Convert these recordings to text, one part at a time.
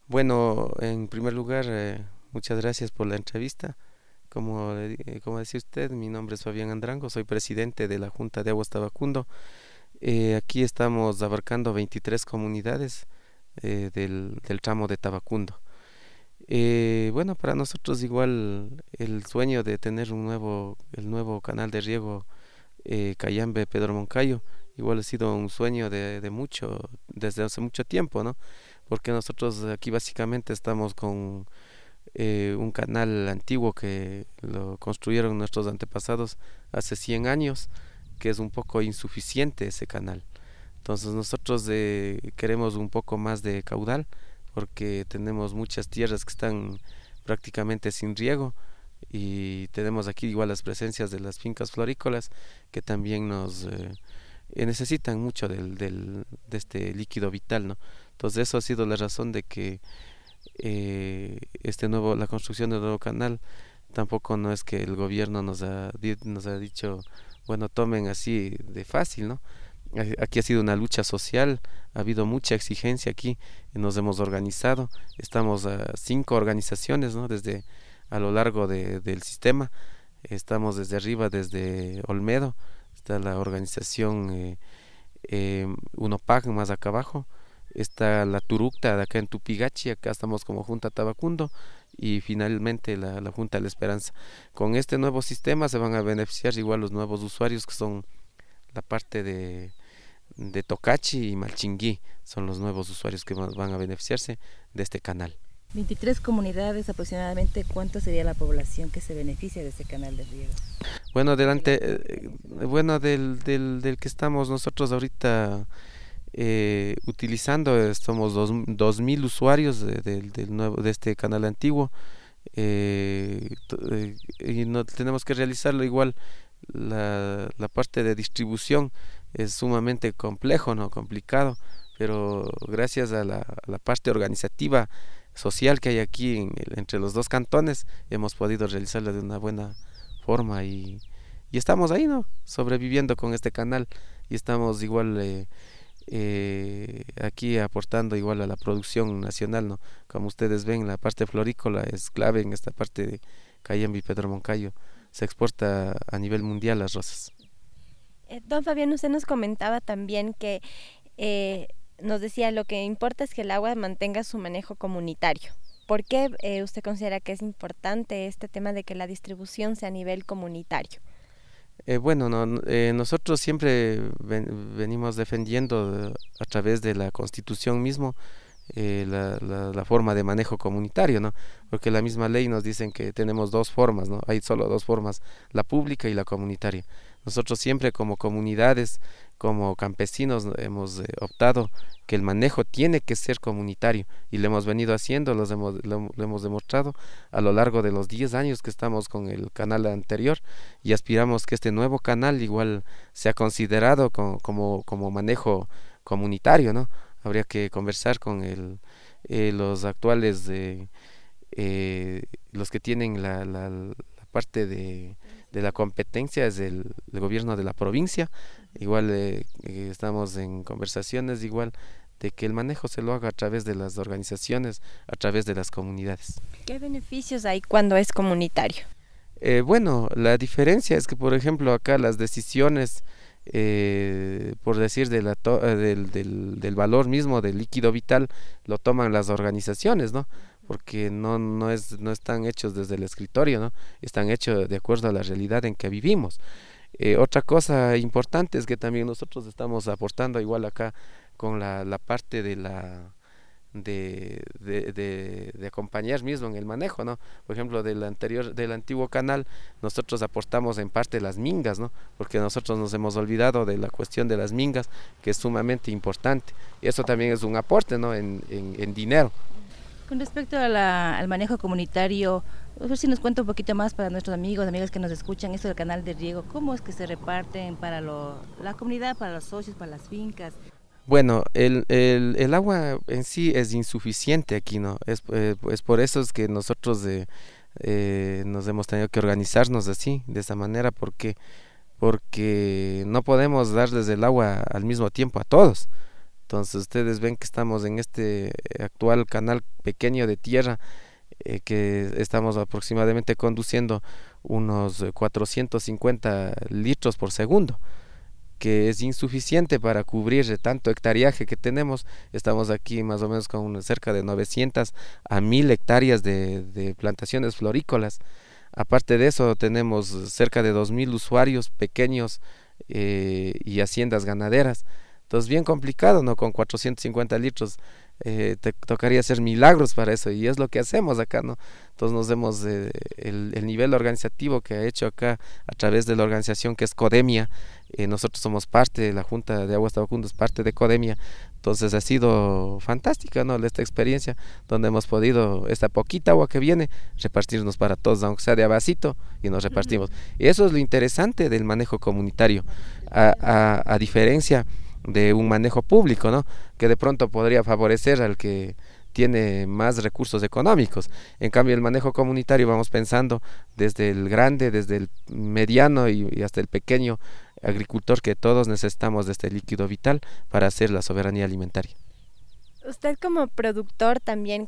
Bueno, en primer lugar, muchas gracias por la entrevista. Como decía usted, mi nombre es Fabián Andrango, soy presidente de la Junta de Aguas Tabacundo. Aquí estamos abarcando 23 comunidades del tramo de Tabacundo. Bueno, para nosotros igual el sueño de tener el nuevo canal de riego Cayambe Pedro Moncayo, igual ha sido un sueño desde hace mucho tiempo, ¿no? Porque nosotros aquí básicamente estamos con un canal antiguo que lo construyeron nuestros antepasados hace 100 años, que es un poco insuficiente ese canal. Entonces nosotros queremos un poco más de caudal porque tenemos muchas tierras que están prácticamente sin riego y tenemos aquí igual las presencias de las fincas florícolas que también necesitan mucho de este líquido vital, ¿no? Entonces eso ha sido la razón de que la construcción del nuevo canal tampoco no es que el gobierno nos ha dicho, bueno, tomen así de fácil, ¿no? Aquí ha sido una lucha social, ha habido mucha exigencia aquí, y nos hemos organizado, estamos a 5 organizaciones, ¿no? Desde a lo largo del sistema, estamos desde arriba, desde Olmedo, está la organización UNOPAC más acá abajo, está la Turucta de acá en Tupigachi, acá estamos como Junta Tabacundo y finalmente la Junta de la Esperanza. Con este nuevo sistema se van a beneficiar igual los nuevos usuarios que son la parte de Tocachi y Malchinguí, son los nuevos usuarios que van a beneficiarse de este canal. 23 comunidades aproximadamente, ¿cuánto sería la población que se beneficia de ese canal de riego? Bueno, bueno, del que estamos nosotros ahorita utilizando, somos 2000 usuarios de este canal antiguo, y no tenemos que realizarlo igual. La parte de distribución es sumamente complejo, no complicado, pero gracias a la parte organizativa social que hay aquí entre los dos cantones hemos podido realizarlo de una buena forma y estamos ahí, ¿no? Sobreviviendo con este canal y estamos igual aquí aportando igual a la producción nacional, ¿no? Como ustedes ven, la parte florícola es clave en esta parte de Cayambe y Pedro Moncayo. Se exporta a nivel mundial las rosas. Don Fabián, usted nos comentaba también que nos decía lo que importa es que el agua mantenga su manejo comunitario. ¿Por qué usted considera que es importante este tema de que la distribución sea a nivel comunitario? Bueno, nosotros siempre venimos defendiendo a través de la Constitución mismo la forma de manejo comunitario, ¿no? Porque la misma ley nos dicen que tenemos dos formas, ¿no? Hay solo dos formas, la pública y la comunitaria. Nosotros siempre como comunidades, como campesinos, hemos optado que el manejo tiene que ser comunitario y lo hemos venido haciendo, lo hemos demostrado a lo largo de los 10 años que estamos con el canal anterior y aspiramos que este nuevo canal igual sea considerado como manejo comunitario, ¿no? Habría que conversar con los actuales, los que tienen la parte de la competencia es el gobierno de la provincia. Igual estamos en conversaciones igual de que el manejo se lo haga a través de las organizaciones, a través de las comunidades. ¿Qué beneficios hay cuando es comunitario? Bueno, la diferencia es que, por ejemplo, acá las decisiones, por decir, del valor mismo del líquido vital, lo toman las organizaciones, ¿no? Porque no están hechos desde el escritorio, ¿no? Están hechos de acuerdo a la realidad en que vivimos. Otra cosa importante es que también nosotros estamos aportando igual acá con la parte de acompañar mismo en el manejo, ¿no? Por ejemplo, del antiguo canal, nosotros aportamos en parte las mingas, ¿no? Porque nosotros nos hemos olvidado de la cuestión de las mingas, que es sumamente importante. Y eso también es un aporte, ¿no? En dinero. Con respecto al manejo comunitario, a ver si nos cuenta un poquito más para nuestros amigos, amigas que nos escuchan, esto del canal de riego, ¿cómo es que se reparten para la comunidad, para los socios, para las fincas? Bueno, el agua en sí es insuficiente aquí, ¿no? Es por eso es que nosotros nos hemos tenido que organizarnos así, de esa manera, porque no podemos darles el agua al mismo tiempo a todos. Entonces ustedes ven que estamos en este actual canal pequeño de tierra, que estamos aproximadamente conduciendo unos 450 litros por segundo, que es insuficiente para cubrir tanto hectareaje que tenemos. Estamos aquí más o menos con cerca de 900 a 1000 hectáreas de plantaciones florícolas. Aparte de eso, tenemos cerca de 2000 usuarios pequeños y haciendas ganaderas. Entonces, bien complicado, ¿no? Con 450 litros te tocaría hacer milagros para eso, y es lo que hacemos acá, ¿no? Entonces nos vemos el nivel organizativo que ha hecho acá a través de la organización que es Codemia. Nosotros somos parte de la Junta de Aguas Tabacundo, es parte de Codemia. Entonces ha sido fantástica, ¿no? Esta experiencia donde hemos podido, esta poquita agua que viene, repartirnos para todos, aunque sea de a vasito, y nos repartimos. Y eso es lo interesante del manejo comunitario, a diferencia de un manejo público, ¿no? Que de pronto podría favorecer al que tiene más recursos económicos. En cambio, el manejo comunitario vamos pensando desde el grande, desde el mediano y hasta el pequeño agricultor, que todos necesitamos de este líquido vital para hacer la soberanía alimentaria. Usted como productor, también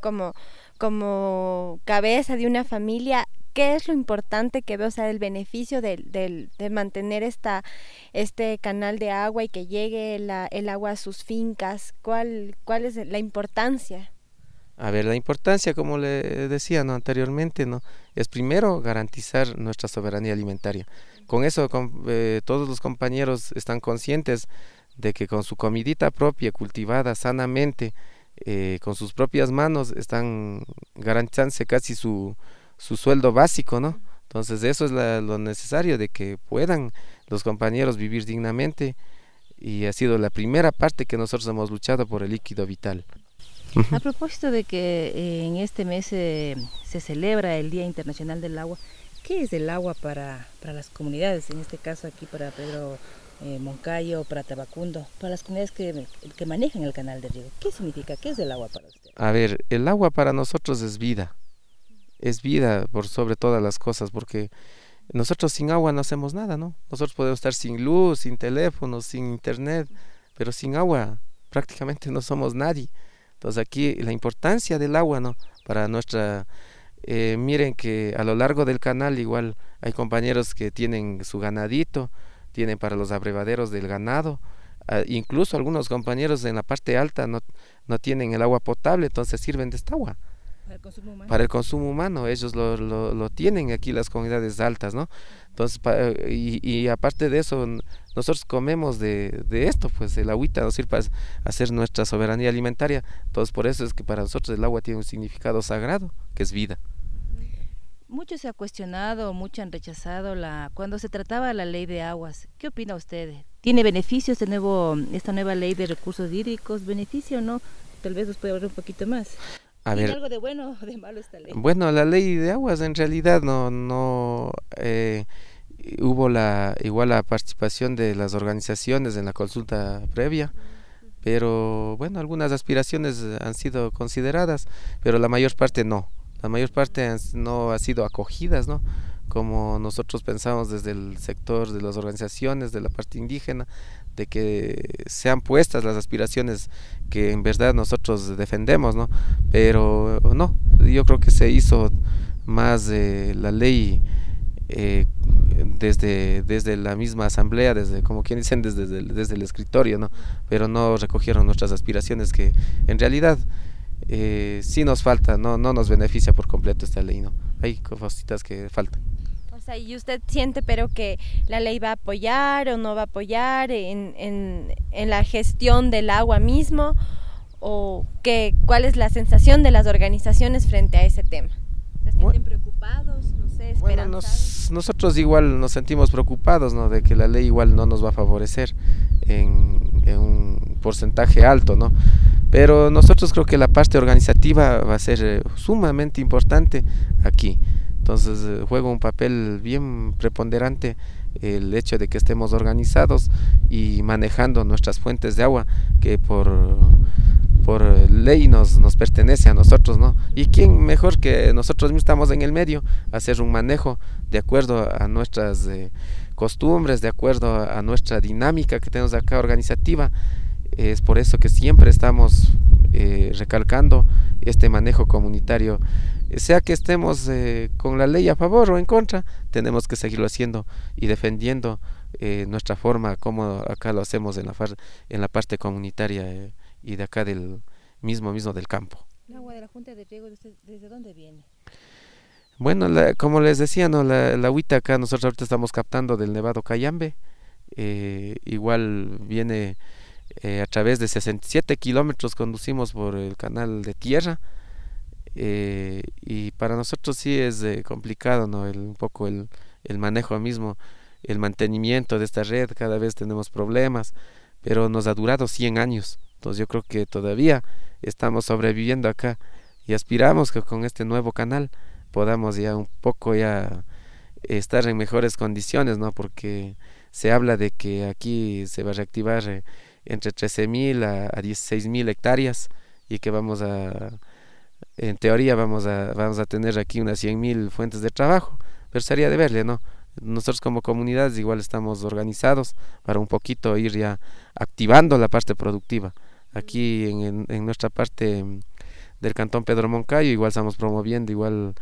como cabeza de una familia, ¿qué es lo importante que ve, o sea, el beneficio de mantener este canal de agua y que llegue el agua a sus fincas? ¿Cuál es la importancia? A ver, la importancia, como le decía, ¿no? Anteriormente, ¿no? Es primero garantizar nuestra soberanía alimentaria. Con eso todos los compañeros están conscientes de que con su comidita propia, cultivada sanamente, con sus propias manos, están garantizándose casi su sueldo básico, ¿no? Entonces eso es lo necesario, de que puedan los compañeros vivir dignamente, y ha sido la primera parte que nosotros hemos luchado por el líquido vital. A propósito de que en este mes se celebra el Día Internacional del Agua, ¿qué es el agua para las comunidades? En este caso aquí para Pedro Moncayo, para Tabacundo, para las comunidades que manejan el canal de riego. ¿Qué significa? ¿Qué es el agua para usted? A ver, el agua para nosotros es vida por sobre todas las cosas, porque nosotros sin agua no hacemos nada, ¿no? Nosotros podemos estar sin luz, sin teléfono, sin internet, pero sin agua prácticamente no somos nadie. Entonces aquí la importancia del agua, ¿no? Para nuestra... miren que a lo largo del canal igual hay compañeros que tienen su ganadito, tienen para los abrevaderos del ganado, incluso algunos compañeros en la parte alta no tienen el agua potable, entonces sirven de esta agua. Para el consumo humano. Para el consumo humano, ellos lo tienen aquí las comunidades altas, ¿no? Entonces, y aparte de eso, nosotros comemos de esto, pues el agüita nos sirve para hacer nuestra soberanía alimentaria. Entonces, por eso es que para nosotros el agua tiene un significado sagrado, que es vida. Mucho se ha cuestionado, mucho han rechazado cuando se trataba la ley de aguas. ¿Qué opina usted? ¿Tiene beneficios esta nueva ley de recursos hídricos? ¿Beneficio o no? Tal vez nos puede hablar un poquito más. ¿Tiene algo de bueno o de malo esta ley? Bueno, la ley de aguas en realidad no hubo igual la participación de las organizaciones en la consulta previa, pero bueno, algunas aspiraciones han sido consideradas, pero la mayor parte no. La mayor parte no ha sido acogidas, ¿no? Como nosotros pensamos desde el sector de las organizaciones, de la parte indígena, de que sean puestas las aspiraciones que en verdad nosotros defendemos, ¿no? Pero no, yo creo que se hizo más la ley desde la misma asamblea, como quien dicen, desde el escritorio, ¿no? Pero no recogieron nuestras aspiraciones, que en realidad sí nos falta, no nos beneficia por completo esta ley, ¿no? Hay cositas que faltan. O sea, ¿y usted siente pero que la ley va a apoyar o no va a apoyar en la gestión del agua mismo? ¿O cuál es la sensación de las organizaciones frente a ese tema? ¿Se sienten preocupados, no sé, esperanzados? Bueno, nosotros igual nos sentimos preocupados, ¿no? De que la ley igual no nos va a favorecer en un porcentaje alto, ¿no? Pero nosotros creo que la parte organizativa va a ser sumamente importante aquí. Entonces juega un papel bien preponderante el hecho de que estemos organizados y manejando nuestras fuentes de agua, que por ley nos pertenece a nosotros, ¿no? Y quién mejor que nosotros mismos, estamos en el medio, hacer un manejo de acuerdo a nuestras costumbres, de acuerdo a nuestra dinámica que tenemos acá organizativa, Es por eso que siempre estamos recalcando este manejo comunitario. Sea que estemos con la ley a favor o en contra, tenemos que seguirlo haciendo y defendiendo nuestra forma, como acá lo hacemos en la parte comunitaria y de acá del mismo del campo. ¿El agua de la Junta de Riego desde dónde viene? Bueno, como les decía, ¿no? la agüita acá nosotros ahorita estamos captando del Nevado Cayambe, igual viene a través de 67 kilómetros conducimos por el canal de tierra, y para nosotros sí es complicado, ¿no? Un poco el manejo mismo, el mantenimiento de esta red, cada vez tenemos problemas, pero nos ha durado 100 años, entonces yo creo que todavía estamos sobreviviendo acá y aspiramos que con este nuevo canal podamos ya un poco ya estar en mejores condiciones, ¿no? Porque se habla de que aquí se va a reactivar entre 13.000 a 16.000 hectáreas y que en teoría vamos a tener aquí unas 100.000 fuentes de trabajo, pero sería de verle, ¿no? Nosotros como comunidades igual estamos organizados para un poquito ir ya activando la parte productiva. Aquí en nuestra parte del cantón Pedro Moncayo igual estamos promoviendo igual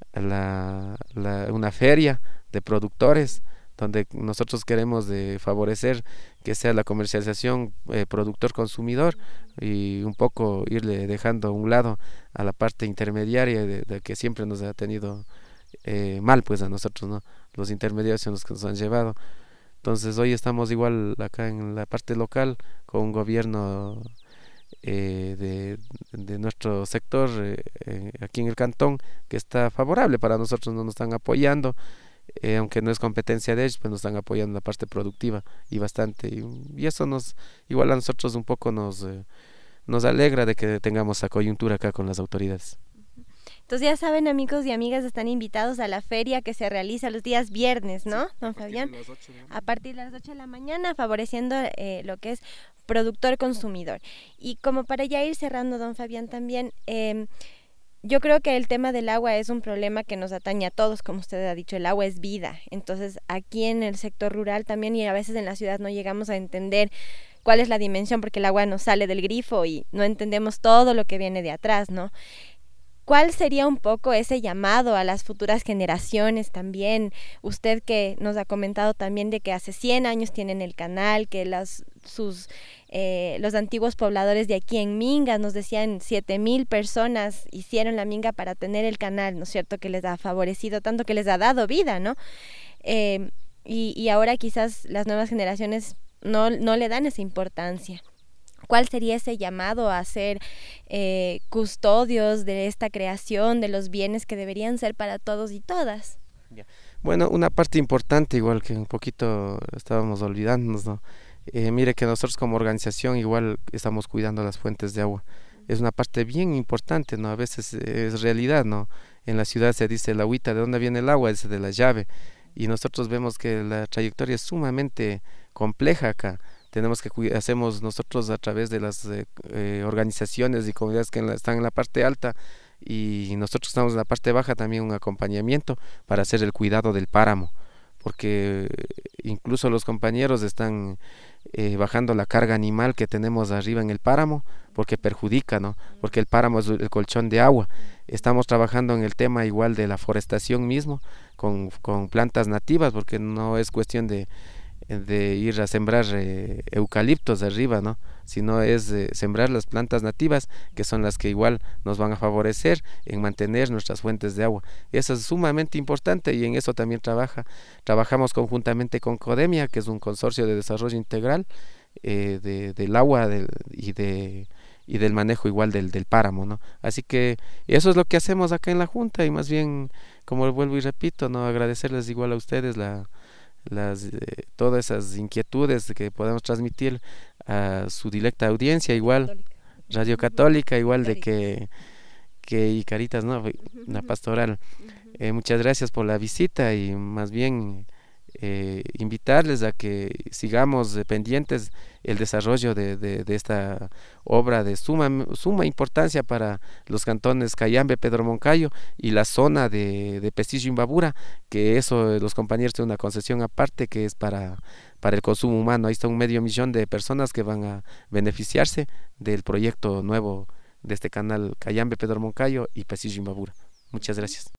una feria de productores donde nosotros queremos favorecer que sea la comercialización productor-consumidor y un poco irle dejando a un lado a la parte intermediaria de que siempre nos ha tenido mal pues a nosotros, ¿no? Los intermediarios son los que nos han llevado. Entonces hoy estamos igual acá en la parte local con un gobierno de nuestro sector aquí en el cantón que está favorable para nosotros, nos están apoyando, aunque no es competencia de ellos, pues nos están apoyando en la parte productiva y bastante, y eso igual a nosotros un poco nos alegra de que tengamos esa coyuntura acá con las autoridades. Entonces ya saben, amigos y amigas, están invitados a la feria que se realiza los días viernes, ¿no, don Fabián? A partir de las 8 de la mañana, favoreciendo lo que es productor-consumidor. Y como para ya ir cerrando, don Fabián, también yo creo que el tema del agua es un problema que nos atañe a todos, como usted ha dicho, el agua es vida. Entonces aquí en el sector rural también y a veces en la ciudad no llegamos a entender cuál es la dimensión porque el agua nos sale del grifo y no entendemos todo lo que viene de atrás, ¿no? ¿Cuál sería un poco ese llamado a las futuras generaciones también? Usted que nos ha comentado también de que hace 100 años tienen el canal, que los antiguos pobladores de aquí en Minga nos decían 7.000 personas hicieron la Minga para tener el canal, ¿no es cierto? Que les ha favorecido tanto, que les ha dado vida, ¿no? Y ahora quizás las nuevas generaciones no le dan esa importancia. ¿Cuál sería ese llamado a ser custodios de esta creación, de los bienes que deberían ser para todos y todas? Bueno, una parte importante, igual que un poquito estábamos olvidándonos, ¿no? Mire que nosotros como organización igual estamos cuidando las fuentes de agua. Es una parte bien importante, ¿no? A veces es realidad, ¿no? En la ciudad se dice el agüita, ¿de dónde viene el agua? Es de la llave. Y nosotros vemos que la trayectoria es sumamente compleja acá. Tenemos que hacemos nosotros a través de las organizaciones y comunidades que están en la parte alta y nosotros estamos en la parte baja también un acompañamiento para hacer el cuidado del páramo, porque incluso los compañeros están bajando la carga animal que tenemos arriba en el páramo porque perjudica, ¿no? Porque el páramo es el colchón de agua. Estamos trabajando en el tema igual de la forestación mismo con plantas nativas, porque no es cuestión de ir a sembrar eucaliptos arriba, ¿no? Sino es sembrar las plantas nativas que son las que igual nos van a favorecer en mantener nuestras fuentes de agua. Eso es sumamente importante y en eso también trabajamos conjuntamente con CODEMIA, que es un consorcio de desarrollo integral del agua y del manejo igual del páramo, ¿no? Así que eso es lo que hacemos acá en la Junta y más bien, como vuelvo y repito, ¿no? Agradecerles igual a ustedes todas esas inquietudes que podemos transmitir a su directa audiencia, igual Radio Católica, igual de que y Caritas, ¿no? La pastoral. Muchas gracias por la visita y más bien invitarles a que sigamos pendientes el desarrollo de esta obra de suma importancia para los cantones Cayambe, Pedro Moncayo y la zona de Pestillo Imbabura, que eso los compañeros tienen una concesión aparte que es para el consumo humano. Ahí está 500,000 de personas que van a beneficiarse del proyecto nuevo de este canal Cayambe, Pedro Moncayo y Pestillo Imbabura. Muchas gracias.